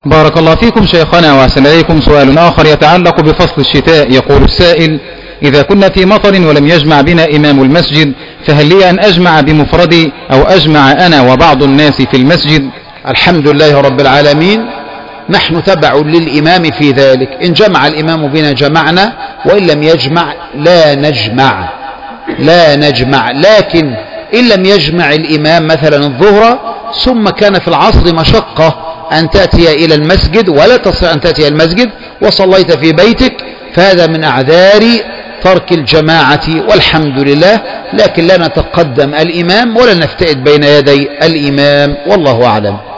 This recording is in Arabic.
بارك الله فيكم شيخنا وأحسن إليكم. سؤال آخر يتعلق بفصل الشتاء. يقول السائل: إذا كنا في مطر ولم يجمع بنا إمام المسجد فهل لي أن أجمع بمفردي أو أجمع أنا وبعض الناس في المسجد؟ الحمد لله رب العالمين، نحن تبع للإمام في ذلك. إن جمع الإمام بنا جمعنا، وإن لم يجمع لا نجمع. لكن إن لم يجمع الإمام مثلا الظهر ثم كان في العصر مشقة أن تأتي إلى المسجد ولا تستطيع أن تأتي إلى المسجد وصليت في بيتك، فهذا من أعذار ترك الجماعة والحمد لله. لكن لا نتقدم الإمام ولا نفتئد بين يدي الإمام، والله أعلم.